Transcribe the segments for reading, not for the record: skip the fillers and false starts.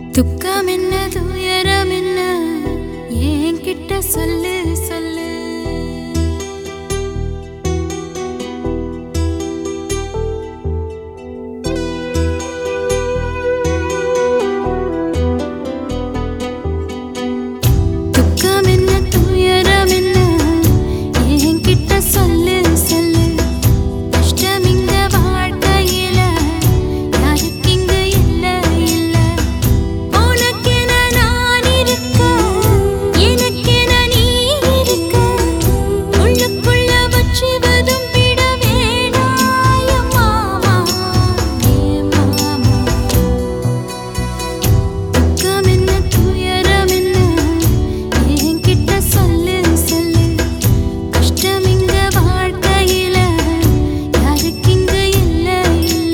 துக்கம் என்ன துயரம் என்ன என்கிட்ட சொல்லு சொல்லு. துக்கம் என்ன துயரம் என்ன என்கிட்ட சொல்லு சொல்லு. கஷ்டம் இங்க வாழ்க்கையில யாருக்கு இங்க இல்ல இல்ல. உனக்கென நான் இருக்க எனக்கென நீ இருக்க. உள்ளுக்குள்ள வச்சுவதும் விட வேணாய மாமா ஏ மாமா. துக்கம் என்ன துயரம் என்ன என்கிட்ட சொல்லு சொல்லு. கஷ்டம் இங்க வாழ்க்கையில யாருக்கு இங்க இல்ல இல்ல.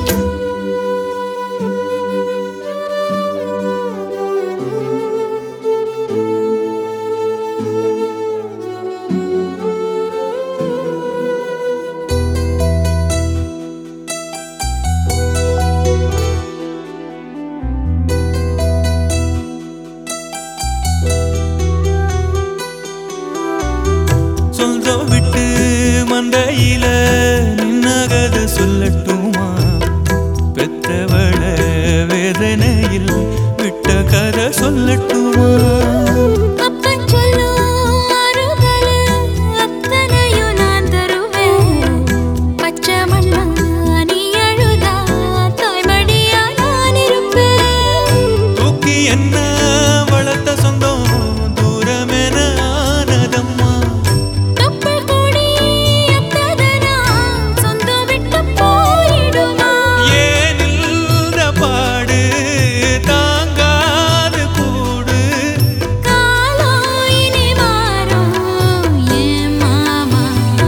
சொந்தம் விட்டு மந்தையில நின்னகத சொல்லட்டுமா? பெத்தவள வேதனையில் விட்ட கதை சொல்லட்டுமா? அப்பன் சொல்லும் ஆறுதலு அத்தனையும் நான் தருவேன். பச்சை மண்ணா நீ அழுதா தாய்மடியா நான் இருப்பேன். தூக்கி என்ன வளர்த்த சொந்தம் தூரமென ஆனதம்மா. கப்பல் கூடி எத்ததனா சொந்தம் விட்டு போயிடுமா? ஏனில்த பாடு தாங்காது கூடு. காலம் இனி மாறும் ஏன் மாமா.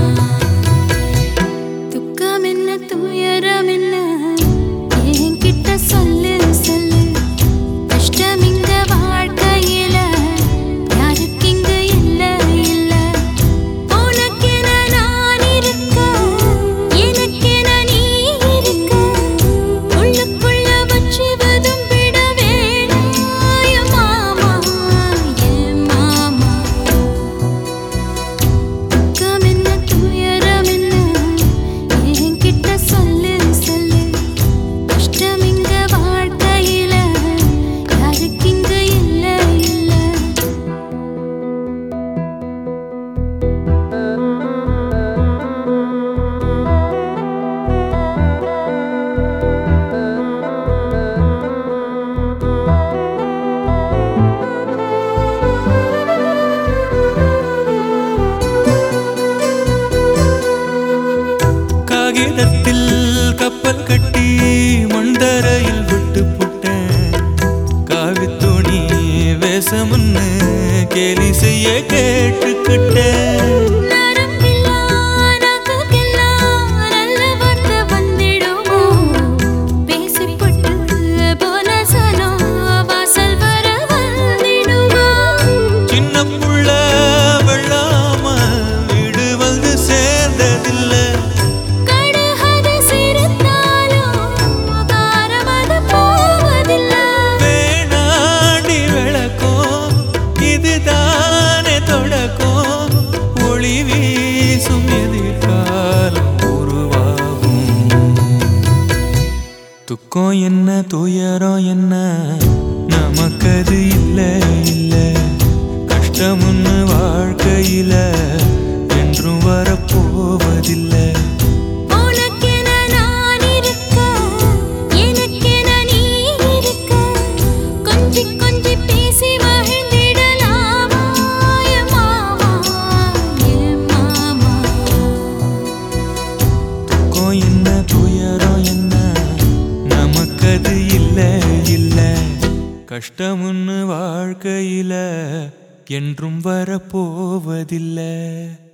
துக்கம் என்ன துயரம் என்ன என்கிட்ட சொல்லு சொல்லு. கஷ்டம் இங்க வாழ்க்கையில யாருக்கு இங்க இல்ல இல்ல. உனக்கென நான் இருக்க எனக்கென நீ இருக்க. உள்ளுக்குள்ள வச்சுவதும் விட வேணாய மாமா ஏ மாமா. துக்கம் என்ன துயரம் என்ன என்கிட்ட சொல்லு சொல்லு. கஷ்டம் இங்க வாழ்க்கையில யாருக்கு இங்க இல்ல இல்ல. காகிதத்தில் கப்பல் கட்டி மண்டரையில் விட்டு புட்டேன். காவித்துணி வேஷமுன்னு கேலி செய்ய கேட்டுக்கிட்டேன். நரம்பில்லா நாக்குக்கெல்லாம் நல்ல வார்த்தை வந்திடுமோ? பேசிப்பட்டு போன சனம் வாசல் வர வந்திடுமோ? சின்ன புள்ள வெள்ளாம வீடு வந்து சேர்ந்ததில்லை. கடுகது சிரித்தாலும் காரமது போவதில்லை. வேணாண்டி விளக்கம் இதுதானே தொடக்கம். ஒளி வீசும் எதிர்காலம் உருவாகும். துக்கம் என்ன துயரம் என்ன நமக்கது இல்ல இல்ல. கஷ்டம்னு வாழ்க்கையில என்றும் வரப்போவதில்லை. உனக்கென நான் இருக்க எனக்கென நீ இருக்க. கொஞ்சி கொஞ்சி பேசி மகிழ்ந்திடலாமா ஏ மாமா ஏ மாமா. துக்கம் என்ன துயரம் என்ன நமக்கது இல்ல இல்ல. கஷ்டம்னு வாழ்க்கையில என்றும் வரப்போவதில்லை.